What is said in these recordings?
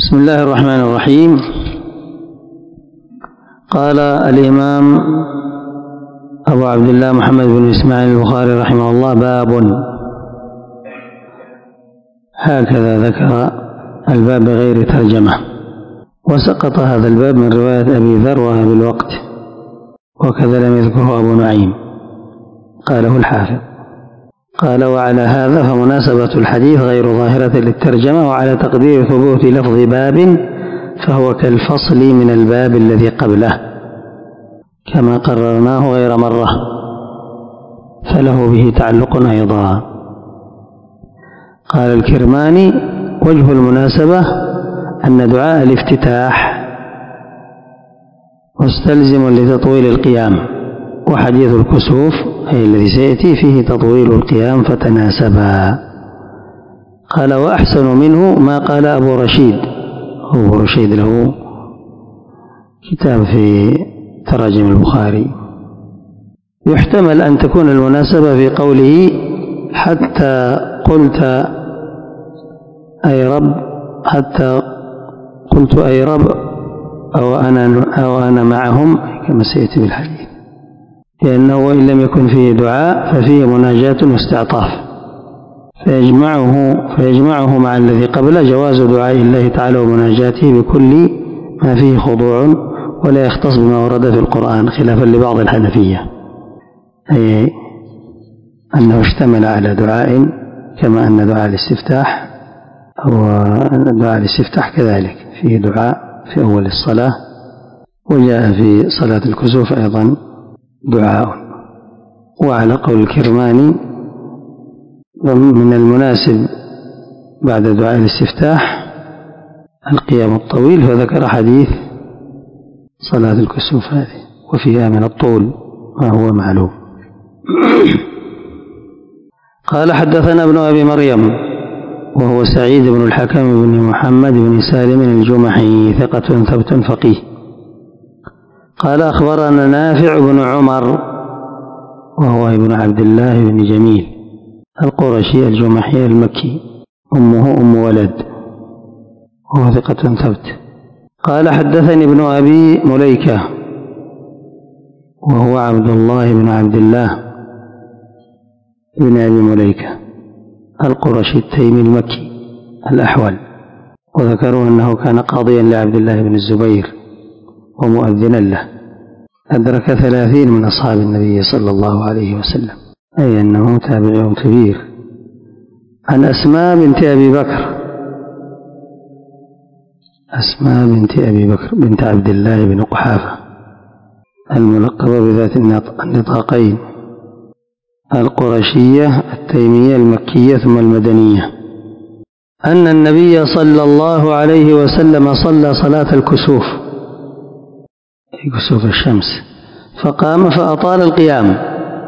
بسم الله الرحمن الرحيم. قال الإمام أبو عبد الله محمد بن إسماعيل البخاري رحمه الله: باب. هكذا ذكر الباب بغير ترجمة، وسقط هذا الباب من رواية أبي ذر وأبي الوقت، وكذا لم يذكره أبو نعيم، قاله الحافظ. قال: وعلى هذا فمناسبة الحديث غير ظاهرة للترجمة، وعلى تقدير ثبوت لفظ باب فهو كالفصل من الباب الذي قبله كما قررناه غير مرة، فله به تعلق أيضا. قال الكرماني: وجه المناسبة أن دعاء الافتتاح مستلزم لتطويل القيام، وحديث الكسوف أي الذي سيأتي فيه تطويل القيام فتناسبا. قال: وأحسن منه ما قال أبو رشيد. أبو رشيد له كتاب في تراجم البخاري. يحتمل أن تكون المناسبة في قوله: حتى قلت أي رب، حتى قلت أي رب أو أنا معهم، كما سيأتي بالحديث، لأنه وإن لم يكن فيه دعاء ففيه مناجاة واستعطاف، فيجمعه مع الذي قبله جواز دعاء الله تعالى ومناجاته بكل ما فيه خضوع، ولا يختص بما ورد في القرآن خلافا لبعض الحنفية، أي أنه اشتمل على دعاء، كما أن دعاء الاستفتاح أو دعاء الاستفتاح كذلك فيه دعاء في أول الصلاة، وجاء في صلاة الكسوف أيضا دعاء. وعلى قول الكرماني من المناسب بعد دعاء الاستفتاح القيام الطويل، فذكر حديث صلاة الكسوف هذه وفيها من الطول ما هو معلوم. قال: حدثنا ابن أبي مريم وهو سعيد بن الحكم بن محمد بن سالم الجمحي، ثقة ثبت فقيه. قال: أخبرنا نافع بن عمر وهو ابن عبد الله بن جميل القرشي الجمحي المكي، أمه أم ولد، وهو ثقة ثبت. قال: حدثني ابن أبي مليكة وهو عبد الله بن عبد الله بن أبي مليكة القرشي التيمي المكي الأحول، وذكروا أنه كان قاضيا لعبد الله بن الزبير ومؤذنا له، أدرك 30 من أصحاب النبي صلى الله عليه وسلم، أي أنه تابع كبير. عن أسماء بنت أبي بكر، أسماء بنت أبي بكر بنت عبد الله بن قحافة الملقبة بذات النطاقين، القرشية التيمية المكية ثم المدنية، أن النبي صلى الله عليه وسلم صلى صلاة الكسوف، كسوف الشمس، فقام فأطال القيام،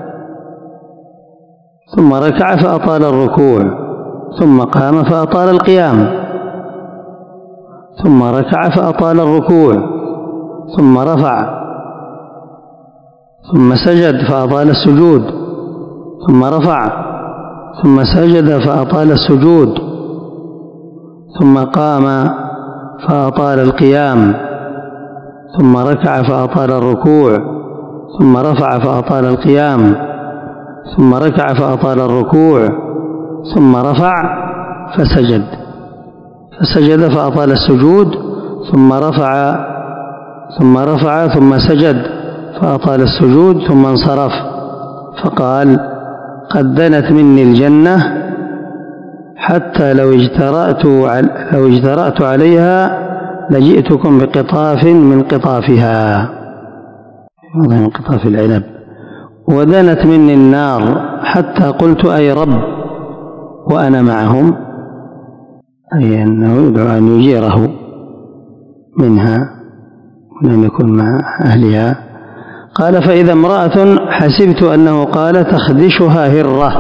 ثم ركع فأطال الركوع، ثم قام فأطال القيام، ثم ركع فأطال الركوع، ثم رفع، ثم سجد فأطال السجود، ثم رفع، ثم سجد فأطال السجود، ثم قام فأطال القيام، ثم ركع فأطال الركوع، ثم رفع فأطال القيام، ثم ركع فأطال الركوع، ثم رفع فسجد فأطال السجود، ثم رفع ثم سجد فأطال السجود، ثم انصرف فقال: قد دنت مني الجنة حتى لو اجترأت عليها لجئتكم بقطاف من قطافها، من قطاف العنب، ودنت مني النار حتى قلت أي رب وأنا معهم، أي أنه يدعو أن يجيره منها ولم يكن مع أهلها. قال: فإذا امرأة حسبت أنه قال تخدشها هرة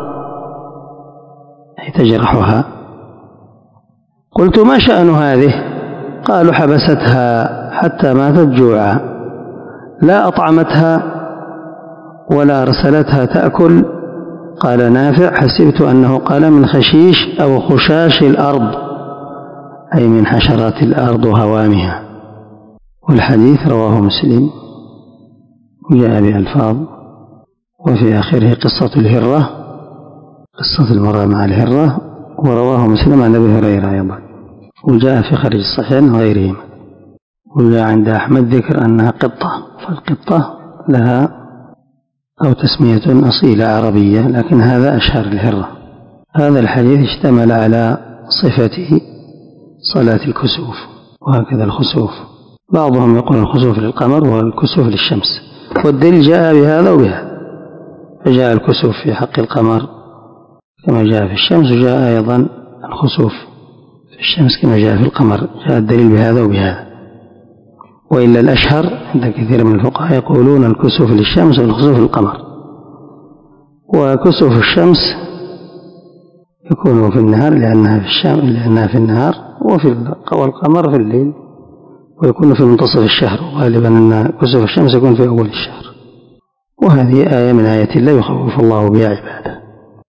أي تجرحها، قلت: ما شأن هذه؟ قالوا: حبستها حتى ماتت جوعا، لا أطعمتها ولا أرسلتها تأكل. قال نافع: حسبت أنه قال من خشيش أو خشاش الأرض، أي من حشرات الأرض وهوامها. والحديث رواه مسلم وجاء بألفاظ، وفي آخره قصة الهرة، قصة المرأة مع الهرة، ورواه مسلم عن أبي هريرة أيضا، وجاء في خارج الصحيحين وغيرهما. وجاء عند أحمد ذكر أنها قطة، فالقطة لها أو تسمية أصيلة عربية، لكن هذا أشهر الهرة. هذا الحديث اشتمل على صفة صلاة الكسوف، وهكذا الخسوف. بعضهم يقول الخسوف للقمر والكسوف للشمس، والدليل جاء بهذا وبهذا، فجاء الكسوف في حق القمر كما جاء في الشمس، وجاء أيضا الخسوف في الشمس كما جاء في القمر، جاء الدليل بهذا وبهذا. وإلا الأشهر عند كثير من الفقهاء يقولون الكسوف للشمس والخسوف للقمر، وكسوف الشمس يكون في النهار لأنها في النهار، والقمر في الليل، ويكون في منتصف الشهر، وغالبا أن كسوف الشمس يكون في أول الشهر. وهذه آية من آيات الله يخوف الله بها عباده.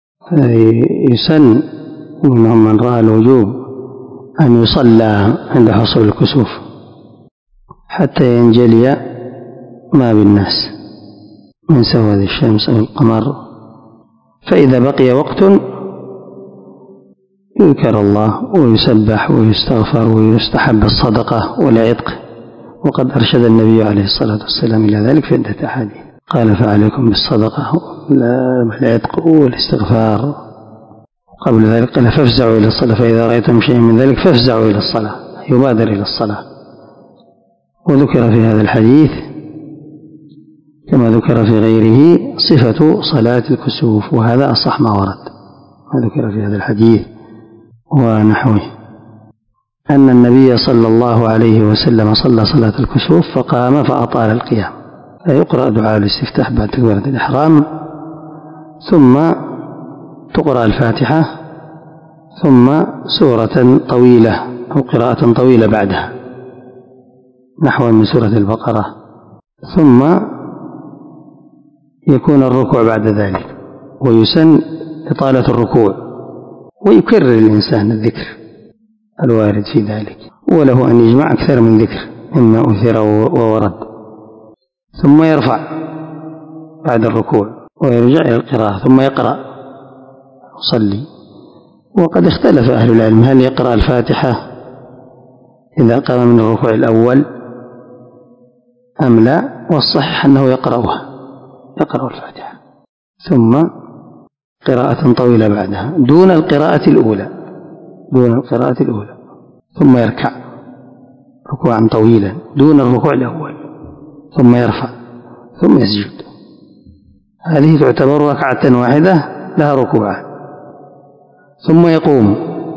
يسن منهم من رأى الوجوب أن يصلى عند حصول الكسوف حتى ينجلي ما بالناس من سواد الشمس أو القمر، فإذا بقي وقت يذكر الله ويسبح ويستغفر ويستحب الصدقة والعتق، وقد أرشد النبي عليه الصلاة والسلام إلى ذلك في عدة أحاديث، قال فعليكم بالصدقة والعتق والاستغفار. قبل ذلك قال فافزعوا إلى الصلاة، فإذا رأيتم شيئا من ذلك فافزعوا إلى الصلاة، يبادر إلى الصلاة. وذكر في هذا الحديث كما ذكر في غيره صفة صلاة الكسوف، وهذا أصح ما ورد، ما ذكر في هذا الحديث ونحوه، أن النبي صلى الله عليه وسلم صلى صلاة الكسوف فقام فأطال القيام، فيقرأ دعاء الاستفتاح بعد تكبيرة الإحرام، ثم تقرأ الفاتحة، ثم سورة طويلة أو قراءة طويلة بعدها نحو من سورة البقرة، ثم يكون الركوع بعد ذلك، ويسن إطالة الركوع، ويكرر الإنسان الذكر الوارد في ذلك، وله أن يجمع أكثر من ذكر مما أثر وورد، ثم يرفع بعد الركوع ويرجع إلى القراءة ثم يقرأ يصلي. وقد اختلف أهل العلم هل يقرأ الفاتحة إذا قام من الركوع الأول أم لا، والصحيح أنه يقرأ الفاتحة ثم قراءة طويلة بعدها دون القراءة الأولى، ثم يركع ركوعا طويلا دون الركوع الأول، ثم يرفع ثم يسجد. هذه تعتبر ركعة واحدة لها ركوعا، ثم يقوم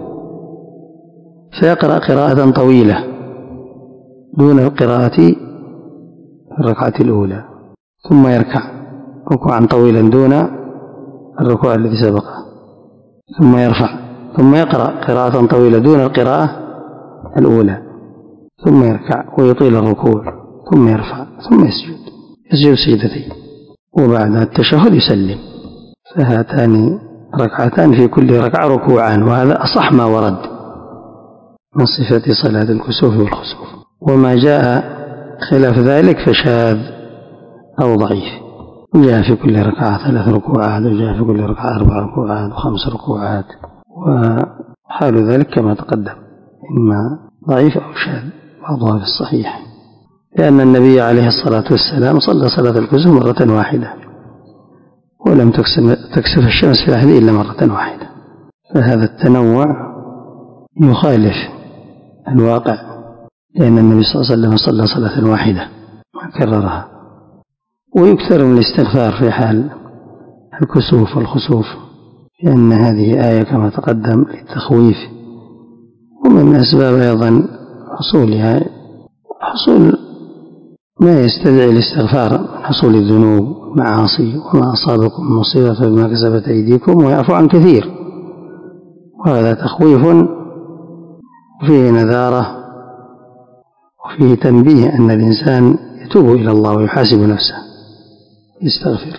فيقرأ قراءة طويلة دون القراءة الركعة الأولى، ثم يركع ركوعا طويلا دون الركوع الذي سبقه، ثم يرفع ثم يقرأ قراءة طويلة دون القراءة الأولى، ثم يركع ويطيل الركوع، ثم يرفع ثم يسجد سجدتين، وبعد التشهد يسلم. فهاتان ركعتان في كل ركعة ركوعان، وهذا أصح ما ورد من صفة صلاة الكسوف والخسوف. وما جاء خلاف ذلك فشاذ أو ضعيف. جاء في كل ركعة 3 ركوعات، وجاء في كل ركعة 4 ركوعات و5 ركوعات، وحال ذلك كما تقدم إما ضعيف أو شاذ، بعضها في الصحيح، لأن النبي عليه الصلاة والسلام صلى صلاة الكسوف مرة واحدة، ولم تكسف الشمس في الأحد إلا مرة واحدة. فهذا التنوع يخالف الواقع، لأن النبي صلى الله عليه وسلم صلى صلاة واحدة وكررها. ويكثر من الاستغفار في حال الكسوف والخسوف، لأن هذه آية كما تقدم للتخويف، ومن أسباب أيضا حصولها حصول ما يستدعي الاستغفار من حصول الذنوب معاصي، وما أصابكم مصيبة فبما كسبت أيديكم ويعفو عن كثير، وهذا تخويف وفيه نذارة وفيه تنبيه أن الإنسان يتوب إلى الله ويحاسب نفسه يستغفر.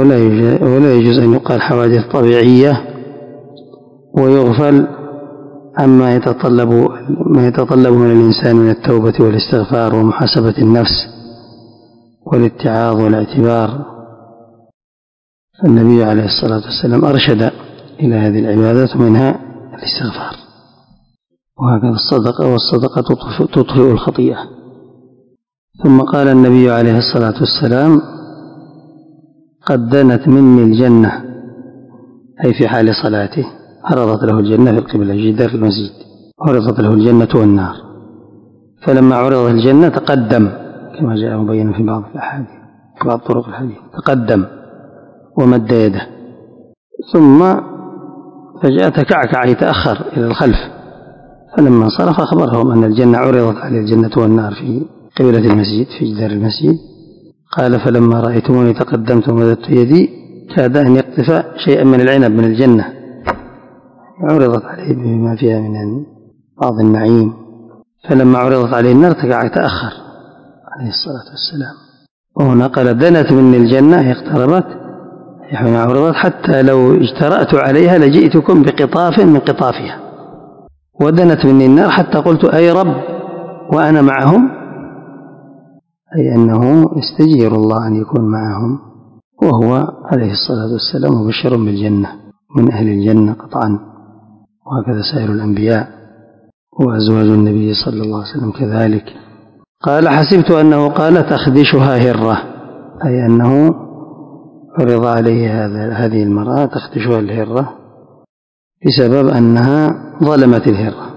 ولا يجوز أن يقال حوادث طبيعية ويغفل عما يتطلب من الإنسان من التوبة والاستغفار ومحاسبة النفس والاتعاظ والاعتبار، فالنبي عليه الصلاة والسلام أرشد إلى هذه العبادات منها الاستغفار. وهكذا الصدقة، والصدقة تطفئ الخطيئة. ثم قال النبي عليه الصلاة والسلام: قد دنت مني الجنة، أي في حال صلاته عرضت له الجنة في القبلة جدار المسجد، عرضت له الجنة والنار، فلما عرضت الجنة تقدم كما جاء مبينا في بعض الأحاديث، بعض طرق الحديث، تقدم ومد يده، ثم فجأة تكعكع يتأخر إلى الخلف، فلما انصرف أخبرهم أن الجنة عرضت عليه الجنة والنار في قبلة المسجد في جدار المسجد. قال: فلما رأيتموني تقدمت ومددت يدي كاد أن يقطف شيئا من العنب من الجنة، عرضت عليه بما فيها من بعض النعيم، فلما عرضت عليه النار تأخر عليه الصلاة والسلام. وهنا قال: دنت مني الجنة، اقتربت حين عرضت، حتى لو اجترأت عليها لجئتكم بقطاف من قطافها. ودنت مني النار حتى قلت: أي رب وأنا معهم، أي أنه يستجير الله أن يكون معهم، وهو عليه الصلاة والسلام مبشر بالجنة، من أهل الجنة قطعا، وهكذا سائر الأنبياء وأزواج النبي صلى الله عليه وسلم كذلك. قال: حسبت أنه قال: تخدشها هرة، أي أنه عرض عليه هذه المرأة تخدشها الهرة بسبب أنها ظلمت الهرة.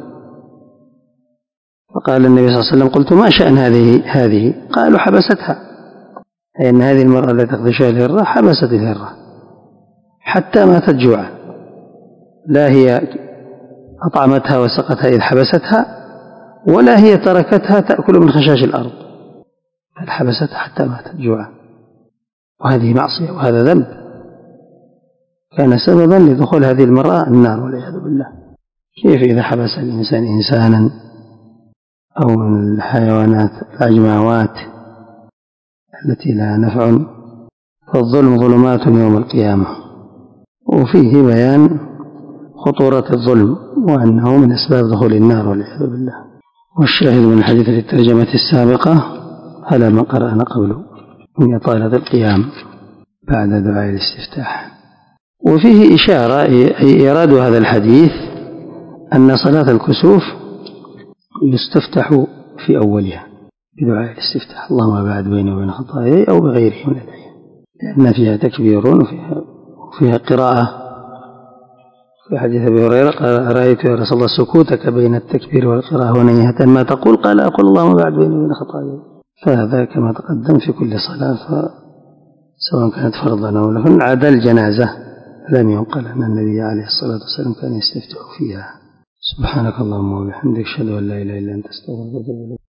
فقال النبي صلى الله عليه وسلم: قلت: ما شأن هذه؟ قالوا: حبستها، أي أن هذه المرأة التي تخدشها الهرة حبست الهرة حتى ماتت جوعا، لا هي أطعمتها وسقتها إذ حبستها، ولا هي تركتها تأكل من خشاش الأرض، بل حبستها حتى ماتت جوعا. وهذه معصية وهذا ذنب كان سببا لدخول هذه المرأة النار والعياذ بالله. كيف إذا حبس الإنسان إنسانا أو من الحيوانات الأجمعوات التي لا نفع؟ فالظلم ظلمات يوم القيامة. وفيه بيان خطورة الظلم وأنه من أسباب دخول النار والعياذ بالله. والشاهد من الحديث في الترجمة السابقة على ما قرأنا قبله من إطالة القيام بعد دعاء الاستفتاح. وفيه إشارة، أي إيراد هذا الحديث، أن صلاة الكسوف يستفتح في أولها بدعاء الاستفتاح: اللهم باعد بيني وبين خطاياي، أو بغيره من الآية، لأن فيها تكبير وفيها قراءة. في حديث أبي هريرة قال: رأيت يا رسول الله سكوتك بين التكبير والقراءة ونيهة ما تقول؟ قال: أقول اللهم باعد بيني وبين خطاياي. فهذا كما تقدم في كل صلاة، سواء كانت فرضا أو نفلا، عدا الجنازة لم ينقل أن النبي عليه الصلاة والسلام كان يستفتح فيها. سبحانك اللهم وبحمدك، أشهد أن لا إله إلا أنت، أستغفرك وأتوب إليك.